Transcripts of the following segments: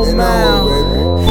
Stone Mound,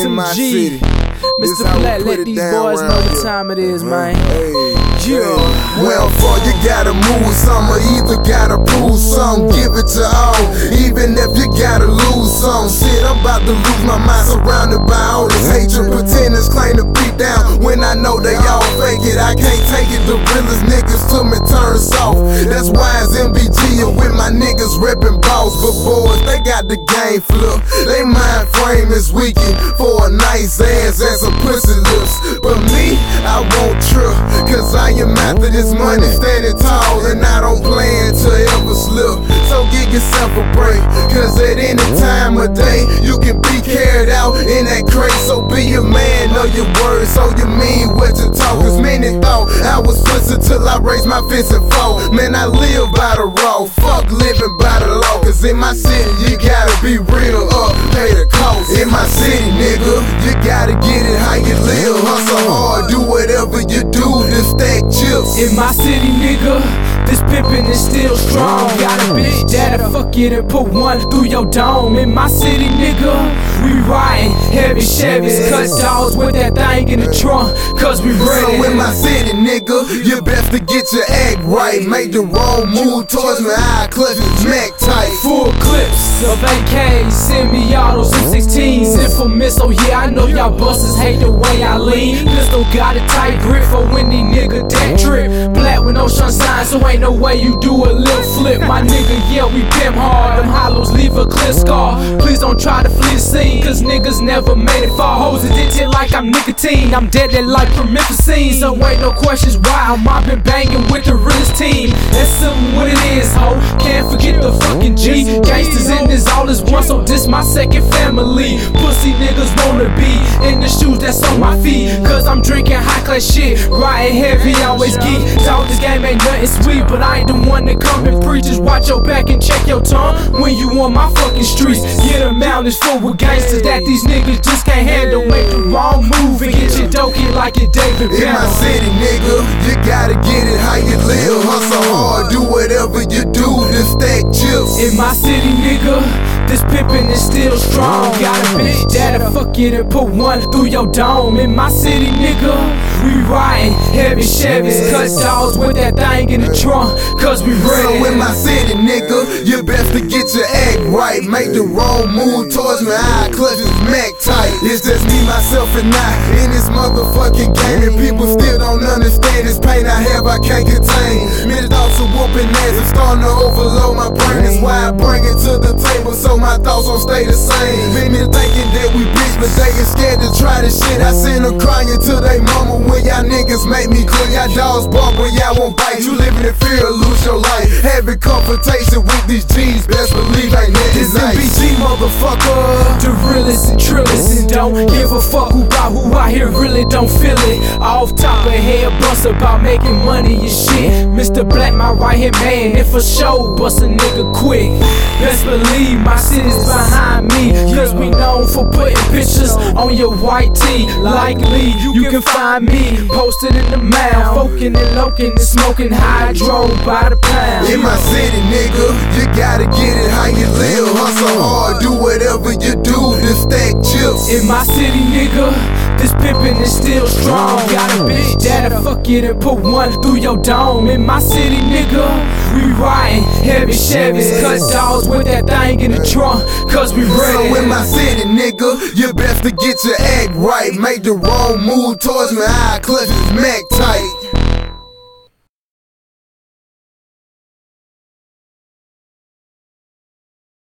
SMG, Mr. Black, let these boys know what time it is, man. Yeah. Well, for you gotta move some, or either gotta prove some. Give it to all, even if you gotta lose some. Shit, I'm about to lose my mind, surrounded by all this hatred. Pretenders claim to be down when I know they all fake it. I can't take it, the realest niggas to me turn soft. That's why it's MBG and with my niggas reppin' boss. But boys, they got the game flipped. They mind frame is weakened for a nice ass and some pussy lips. But me, I won't trip, cause I am after this money, standing tall, and I don't plan to ever slip. So give yourself a break, cause at any time of day, you can be carried out in that crate. So be a man, know your words, so you mean what you talk. Cause many thought I was pussy till I raised my fist and fought. Man, I live by the raw, fuck living by the law. Cause in my city, you gotta be real up, pay the cost. In my city, nigga, you gotta get it how you live. Hustle hard, do whatever you do to stack chips. In my city, nigga, this pimpin' is still strong. Got a bitch that'll fuck it and put one through your dome. In my city, nigga, we riding heavy Chevys, cut dogs with that thing in the trunk, cause we ready. So in my city, nigga, you best to get your act right. Make the wrong move towards me, I clutch and smack tight. Full clips of AKs, semi-autos, M16s, infamous. Oh yeah, I know y'all busters hate the way I lean. Pistol got a tight grip for when these nigga that trip. Black with no sunshine, so ain't no way you do a lip flip. My nigga, yeah, we pimp hard. Them hollows leave a clear scar. Please don't try to flee the scene, cause niggas never made it far. Hoes addicted like I'm nicotine, I'm deadly like promethazine. So ain't no questions why I'm mobbing banging with the realest team. That's simple what it is, ho. Can't forget the fucking G. Gangsters in this all is one, so this my second family. Pussy niggas wanna be in the shoes that's on my feet, cause I'm drinking high class shit, riding heavy, always geek. Dog, this game ain't nothing sweet, but I ain't the one that come and preach. Just watch your back and check your tongue when you on my fucking streets. Yeah, the mountain is full with gangsters that these niggas just can't handle. Make the wrong move and get your dough hit like your David Bell. In my city, nigga, you gotta get it how you live. Hustle hard, do whatever you do to stack chips. In my city, nigga, this pimpin' is still strong. Got a bitch that'll fuck it and put one through your dome. In my city, nigga, we riding heavy Chevys, cut dogs with that thing in the trunk, cause we ready. So in my city, nigga, you best to get your act right. Make the wrong move towards me, I clutch and smack tight. It's just me, myself, and I in this motherfucking game, and people still don't understand this pain I have, I can't contain. Many thoughts of whooping ass and starting to overload my brain. That's why I bring it to the table, so my thoughts don't stay the same. Many thinking that we bitch, but they get scared to try this shit. I send them crying to they mama when y'all niggas make me clear. Y'all dogs bark when y'all won't bite. You living in fear, lose your life. Having confrontation with these G's, best believe ain't nothing This nice. MBG motherfucker, the realest and trillest, and don't give a fuck who out here really don't feel it. Off top of head bust about making money and shit. Mr. Black, my right hand man, if a show bust a nigga quick. Best believe my city's behind me, cause we known for putting pictures on your white tee. Likely you can find me posted in the mound, foking and loking and smoking hydro by the pound. In my city, nigga, you gotta get it how you live. Hustle hard, do whatever you do to stack chips. In my city, nigga, this pimpin' is still strong. Got a bitch that'll fuck it and put one through your dome. In my city, nigga, we riding heavy Chevys, cut dogs with that thing in the trunk, cause we ready. So in my city, nigga, you best to get your act right. Make the wrong move towards me, I clutch and smack tight.